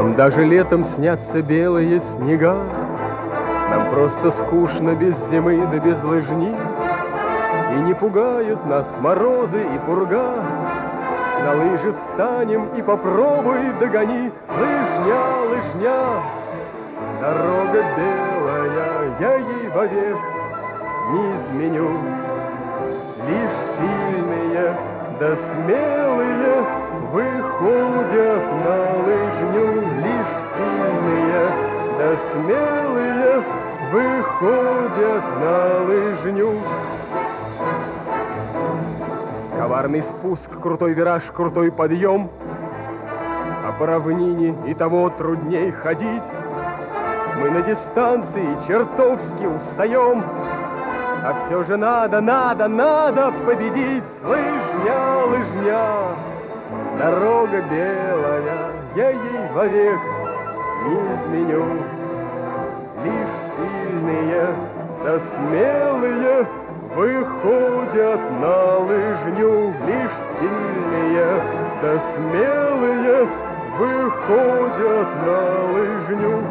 Нам даже летом снятся белые снега, нам просто скучно без зимы да без лыжни. И не пугают нас морозы и пурга. На лыжи встанем и попробуй догони. Лыжня, лыжня, дорога белая, я ей вовек не изменю. Лишь сильные да смелые выходят на лыжню. Лишь сильные да смелые выходят на лыжню. Коварный спуск, крутой вираж, крутой подъем, а по равнине и того трудней ходить. Мы на дистанции чертовски устаем, а все же надо победить. Лыжня, лыжня, дорога белая, я ей вовек не изменю. Лишь сильные да смелые выходят на лыжню. Лишь сильные да смелые выходят на лыжню.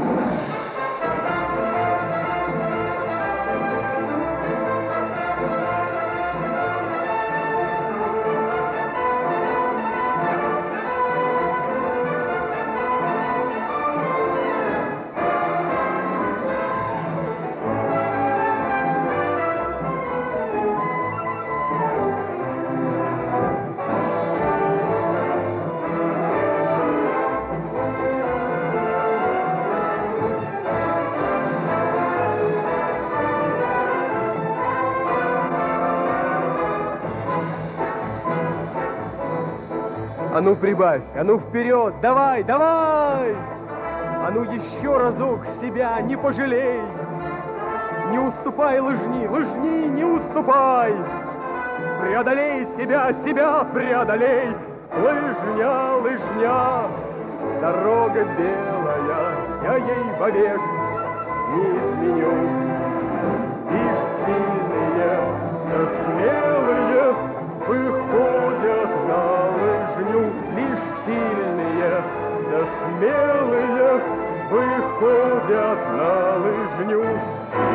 А ну прибавь, а ну вперед, давай, давай! А ну еще разок себя не пожалей! Не уступай лыжни, лыжни, не уступай! Преодолей себя, себя преодолей! Лыжня, лыжня, дорога белая, я ей вовек не изменю. Лишь сильные да смелые выходят на лыжню. Лишь сильные да смелые выходят на лыжню.